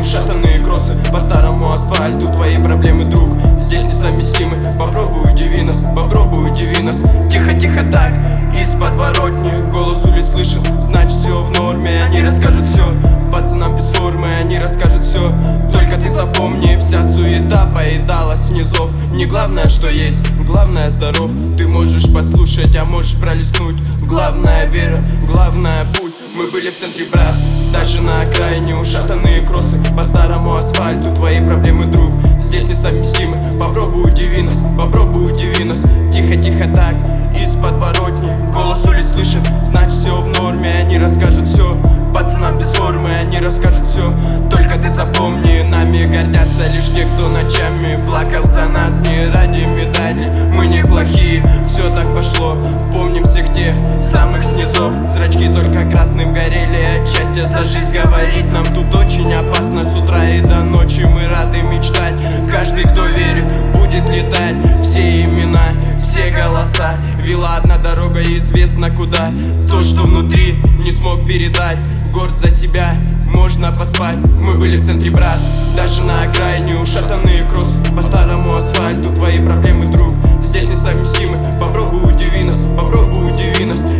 ушатанные кроссы по старому асфальту. Твои проблемы, друг, здесь несовместимы. Попробуй удиви нас, попробуй удиви нас. Тихо-тихо так, из подворотни голос улиц слышен, значит все в норме. Они расскажут все пацанам без формы, они расскажут все. Только ты запомни, вся суета поедала снизов. Не главное, что есть, главное здоров. Ты можешь послушать, а можешь пролистнуть. Главная вера, главное путь. Мы были в центре, брат, даже на окраине. Ушатанные кроссы по старому асфальту. Твои проблемы, друг, здесь несовместимы. Попробуй удиви нас, попробуй удиви нас. Тихо-тихо так, из подворотни голос улиц слышен, значит все в норме. Они расскажут все пацанам без формы, они расскажут все. Только ты запомни, нами гордятся лишь те, кто ночами плакал за нас. Не ради медали, мы неплохие, все так пошло. Помним всех тех самых снизов. Зрачки только красным горели от счастья за жизнь говорить. Нам тут очень опасно с утра и до ночи. Мы рады мечтать, каждый, кто верит, будет летать. Все имена, все голоса, вела одна дорога, известно куда. То, что внутри не смог передать, горд за себя, можно поспать. Мы были в центре, брат, даже на окраине. Ушатанные кроссы по старому асфальту. Твои проблемы, друг, здесь несовместимы. Попробуй удиви нас, попробуй удиви нас.